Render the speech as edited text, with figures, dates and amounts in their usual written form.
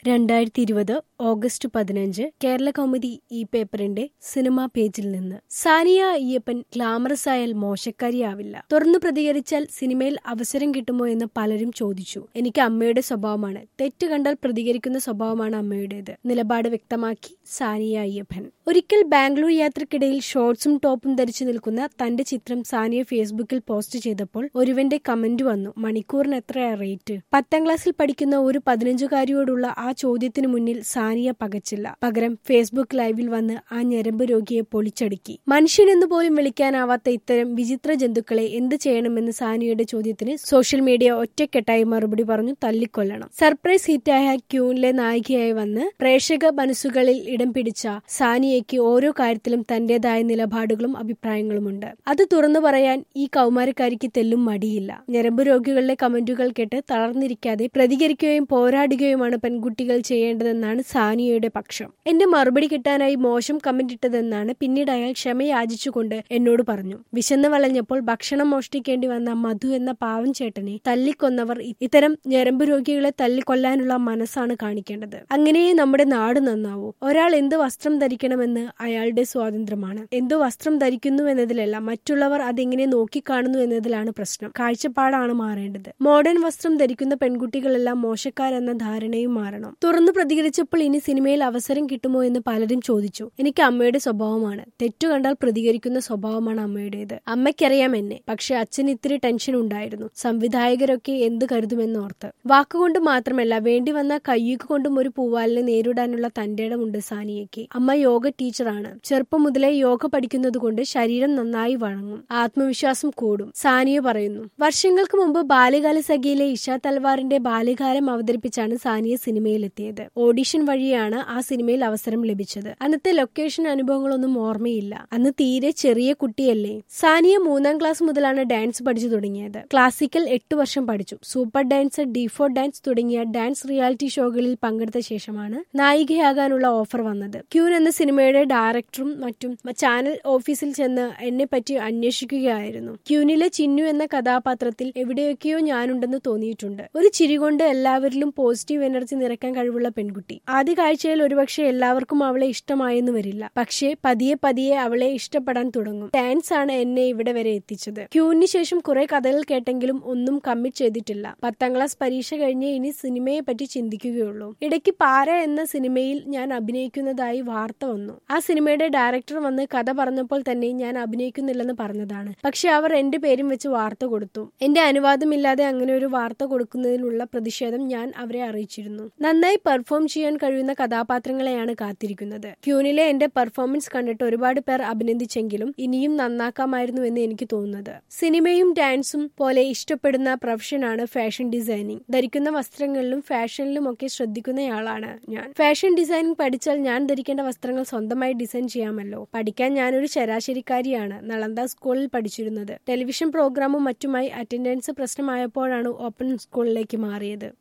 2020 August 15 Kerala Kaumudi ഈ പേപ്പറിന്റെ cinema പേജിൽ നിന്ന്. സാനിയ അയ്യപ്പൻ ഗ്ലാമറസ് ആയാൽ മോശക്കാരിയാവില്ല. തുറന്നു പ്രതികരിച്ചാൽ സിനിമയിൽ അവസരം കിട്ടുമോ എന്ന് പലരും ചോദിച്ചു. എനിക്ക് അമ്മയുടെ സ്വഭാവമാണ്, തെറ്റ് കണ്ടാൽ പ്രതികരിക്കുന്ന സ്വഭാവമാണ് അമ്മയുടേത്. നിലപാട് വ്യക്തമാക്കി സാനിയ അയ്യപ്പൻ. ഒരിക്കൽ ബാംഗ്ലൂർ യാത്രക്കിടയിൽ ഷോർട്സും ടോപ്പും ധരിച്ചു നിൽക്കുന്ന തന്റെ ചിത്രം സാനിയ ഫേസ്ബുക്കിൽ പോസ്റ്റ് ചെയ്തപ്പോൾ ഒരുവന്റെ കമന്റ് വന്നു, മണിക്കൂറിന് എത്രയാ റേറ്റ്? 10ാം ക്ലാസ്സിൽ പഠിക്കുന്ന ഒരു 15-കാരിയോടുള്ള ആ ചോദ്യത്തിനു മുന്നിൽ സാനിയ പകച്ചില്ല. പകരം ഫേസ്ബുക്ക് ലൈവിൽ വന്ന് ആ ഞരമ്പ് രോഗിയെ പൊളിച്ചടുക്കി. മനുഷ്യനെന്ന് പോലും വിളിക്കാനാവാത്ത ഇത്തരം വിചിത്ര ജന്തുക്കളെ എന്ത് ചെയ്യണമെന്ന് സാനിയയുടെ ചോദ്യത്തിന് സോഷ്യൽ മീഡിയ ഒറ്റക്കെട്ടായി മറുപടി പറഞ്ഞു, തല്ലിക്കൊല്ലണം. സർപ്രൈസ് ഹിറ്റായ ക്യൂനിലെ നായികയായി വന്ന് പ്രേക്ഷക മനസ്സുകളിൽ ഇടം പിടിച്ച സാനിയയ്ക്ക് ഓരോ കാര്യത്തിലും തന്റേതായ നിലപാടുകളും അഭിപ്രായങ്ങളുമുണ്ട്. അത് തുറന്നു പറയാൻ ഈ കൗമാരക്കാരിക്ക് തെല്ലും മടിയില്ല. ഞരമ്പ് രോഗികളുടെ കമന്റുകൾ കേട്ട് തളർന്നിരിക്കാതെ പ്രതികരിക്കുകയും പോരാടുകയുമാണ് പെൺകുട്ടികൾ ചെയ്യേണ്ടതെന്നാണ് സാനിയയുടെ പക്ഷം. എന്റെ മറുപടി കിട്ടാനായി മോശം കമന്റ് ഇട്ടതെന്നാണ് പിന്നീട് അയാൾ ക്ഷമയാചിച്ചുകൊണ്ട് എന്നോട് പറഞ്ഞു. വിശന്ന് വളഞ്ഞപ്പോൾ ഭക്ഷണം മോഷ്ടിക്കേണ്ടി വന്ന മധു എന്ന പാവം ചേട്ടനെ തല്ലിക്കൊന്നവർ ഇത്തരം ഞരമ്പ് രോഗികളെ തല്ലിക്കൊല്ലാനുള്ള മനസ്സാണ് കാണിക്കേണ്ടത്. അങ്ങനെയേ നമ്മുടെ നാട് നന്നാവൂ. ഒരാൾ എന്ത് വസ്ത്രം ധരിക്കണമെന്ന് അയാളുടെ സ്വാതന്ത്ര്യമാണ്. എന്തു വസ്ത്രം ധരിക്കുന്നു എന്നതിലല്ല, മറ്റുള്ളവർ അതെങ്ങനെ നോക്കിക്കാണുന്നു എന്നതിലാണ് പ്രശ്നം. കാഴ്ചപ്പാടാണ് മാറേണ്ടത്. മോഡേൺ വസ്ത്രം ധരിക്കുന്ന പെൺകുട്ടികളെല്ലാം മോശക്കാരെന്ന ധാരണയും മാറണം. തുറന്നു പ്രതികരിച്ചപ്പോൾ ഇനി സിനിമയിൽ അവസരം കിട്ടുമോ എന്ന് പലരും ചോദിച്ചു. എനിക്ക് അമ്മയുടെ സ്വഭാവമാണ്, തെറ്റു കണ്ടാൽ പ്രതികരിക്കുന്ന സ്വഭാവമാണ് അമ്മയുടേത്. അമ്മയ്ക്കറിയാം എന്നെ, പക്ഷെ അച്ഛന് ഇത്തിരി ടെൻഷൻ ഉണ്ടായിരുന്നു. സംവിധായകരൊക്കെ എന്ത് കരുതുമെന്നോർത്ത്. വാക്കുകൊണ്ട് മാത്രമല്ല, വേണ്ടി വന്ന കയ്യുക കൊണ്ടും ഒരു പൂവാലിനെ നേരിടാനുള്ള തന്റേടമുണ്ട് സാനിയയ്ക്ക്. അമ്മ യോഗ ടീച്ചറാണ്. ചെറുപ്പം മുതലേ യോഗ പഠിക്കുന്നത് കൊണ്ട് ശരീരം നന്നായി വഴങ്ങും, ആത്മവിശ്വാസം കൂടും. സാനിയ പറയുന്നു. വർഷങ്ങൾക്ക് മുമ്പ് ബാല്യകാല സഖിയിലെ ഇഷ തൽവാറിന്റെ ബാല്യകാലം അവതരിപ്പിച്ചാണ് സാനിയ സിനിമയിലെത്തിയത്. ഓഡിഷൻ വഴിയാണ് ആ സിനിമയിൽ അവസരം ലഭിച്ചത്. അന്നത്തെ ലൊക്കേഷൻ അനുഭവങ്ങളൊന്നും ഓർമ്മയില്ല. അന്ന് തീരെ ചെറിയ കുട്ടിയല്ലേ. സാനിയ 3ാം ക്ലാസ് മുതലാണ് ഡാൻസ് പഠിച്ചു തുടങ്ങിയത്. ക്ലാസിക്കൽ 8 വർഷം പഠിച്ചു. സൂപ്പർ ഡാൻസർ, D4 ഡാൻസ് തുടങ്ങിയ ഡാൻസ് റിയാലിറ്റി ഷോകളിൽ പങ്കെടുത്ത ശേഷമാണ് നായികയാകാനുള്ള ഓഫർ വന്നത്. ക്യൂൻ എന്ന സിനിമയുടെ ഡയറക്ടറും മറ്റും ചാനൽ ഓഫീസിൽ ചെന്ന് എന്നെ പറ്റി അന്വേഷിക്കുകയായിരുന്നു. ക്യൂനിലെ ചിന്നു എന്ന കഥാപാത്രത്തിൽ എവിടെയൊക്കെയോ ഞാനുണ്ടെന്ന് തോന്നിയിട്ടുണ്ട്. ഒരു ചിരി കൊണ്ട് എല്ലാവരിലും പോസിറ്റീവ് എനർജി നിറയ്ക്കാൻ കഴിവുള്ള പെൺകുട്ടി. ആദ്യ കാഴ്ചയിൽ ഒരുപക്ഷെ എല്ലാവർക്കും അവളെ ഇഷ്ടമായെന്ന് വരില്ല. പക്ഷേ പതിയെ പതിയെ അവളെ ഇഷ്ടപ്പെടാൻ തുടങ്ങും. ഡാൻസ് ആണ് എന്നെ ഇവിടെ വരെ എത്തിച്ചത്. ക്യൂവിന് ശേഷം കുറെ കഥകൾ കേട്ടെങ്കിലും ഒന്നും കമ്മിറ്റ് ചെയ്തിട്ടില്ല. 10ാം ക്ലാസ് പരീക്ഷ കഴിഞ്ഞ് ഇനി സിനിമയെ പറ്റി ചിന്തിക്കുകയുള്ളൂ. ഇടയ്ക്ക് പാര എന്ന സിനിമയിൽ ഞാൻ അഭിനയിക്കുന്നതായി വാർത്ത വന്നു. ആ സിനിമയുടെ ഡയറക്ടർ വന്ന് കഥ പറഞ്ഞപ്പോൾ തന്നെ ഞാൻ അഭിനയിക്കുന്നില്ലെന്ന് പറഞ്ഞതാണ്. പക്ഷെ അവർ എന്റെ പേരും വെച്ച് വാർത്ത കൊടുത്തു. എന്റെ അനുവാദമില്ലാതെ അങ്ങനെ ഒരു വാർത്ത കൊടുക്കുന്നതിലുള്ള പ്രതിഷേധം ഞാൻ അവരെ അറിയിച്ചിരുന്നു. നന്നായി പെർഫോം ചെയ്യാൻ കഴിയുന്ന കഥാപാത്രങ്ങളെയാണ് കാത്തിരിക്കുന്നത്. ക്യൂനിലെ എന്റെ പെർഫോമൻസ് കണ്ടിട്ട് ഒരുപാട് പേർ അഭിനന്ദിച്ചെങ്കിലും ഇനിയും നന്നാക്കാമായിരുന്നു എന്ന് എനിക്ക് തോന്നുന്നത്. സിനിമയും ഡാൻസും പോലെ ഇഷ്ടപ്പെടുന്ന പ്രൊഫഷനാണ് ഫാഷൻ ഡിസൈനിങ്. ധരിക്കുന്ന വസ്ത്രങ്ങളിലും ഫാഷനിലും ഒക്കെ ശ്രദ്ധിക്കുന്നയാളാണ് ഞാൻ. ഫാഷൻ ഡിസൈനിങ് പഠിച്ചാൽ ഞാൻ ധരിക്കേണ്ട വസ്ത്രങ്ങൾ സ്വന്തമായി ഡിസൈൻ ചെയ്യാമല്ലോ. പഠിക്കാൻ ഞാനൊരു ശരാശരിക്കാരിയാണ്. നളന്ദ സ്കൂളിൽ പഠിച്ചിരുന്നത്. ടെലിവിഷൻ പ്രോഗ്രാമും മറ്റുമായി അറ്റൻഡൻസ് പ്രശ്നമായപ്പോഴാണ് ഓപ്പൺ സ്കൂളിലേക്ക് മാറിയത്.